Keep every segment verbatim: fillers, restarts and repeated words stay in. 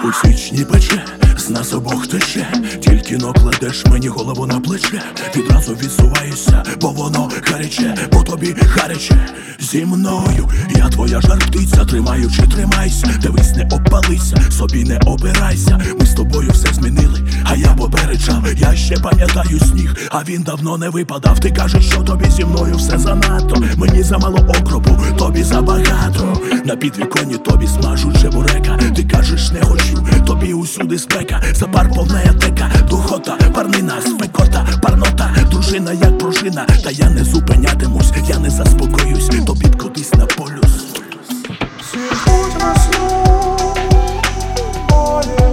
У січні пече, з нас обох тече. Тільки но кладеш мені голову на плече. Відразу відсуваюся, бо воно гаряче, бо тобі гаряче. Зі мною я твоя жар-птиця, тримаючи, тримайся. Дивись, не обпалися, собі не обирайся. Ми з тобою все змінили, а я попереджав. Я ще пам'ятаю сніг, а він давно не випадав. Ти кажеш, що тобі зі мною все занадто. Мені замало окропу, тобі забагато. На підвіконні тобі смажуть чебурека. Ти кажеш, не хочу, тобі усюди спека. За пар повна ятека, духота, парнина, спекота, парнота. Дружина як пружина, та я не зупинятимусь, я не заспокоюсь, тобі б кудись на полюс. Всі ждуть весну, моє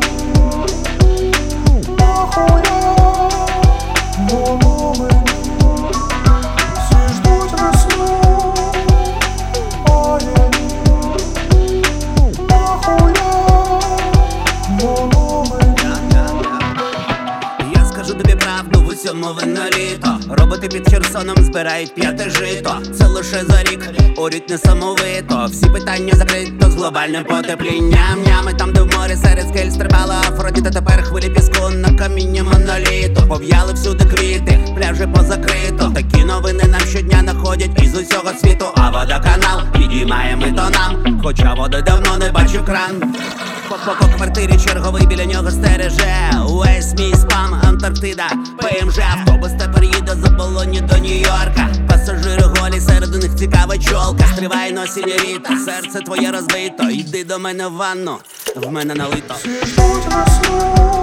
нахуя воно мені. Всі ждуть весну, моє нахуя воно мені. Я скажу тобі правду, в усьому вино літо. Роботи під Херсоном збирають п'яте жито. Це лише за рік, орють несамовито. Всі питання закрито з глобальним потеплінням. Ями там, де в морі серед скель стрибала Афродіта. Тепер хвилі піску на каміння моноліту. Пов'яли всюди квіти, пляжі позакрито. Такі новини нам щодня находять із усього світу. А водоканал підіймає ми то нам, хоча води давно не бачив кран. По, по, по квартирі черговий біля нього стереже. Увесь мій спам, Антарктида, ПМЖ. Автобус тепер їде з Оболоні до Нью-Йорка. Пасажири голі, серед них цікава чолка. Стривай, но сіньоріта, серце твоє розбито. Йди до мене в ванну, в мене налито. Всі ждуть весну.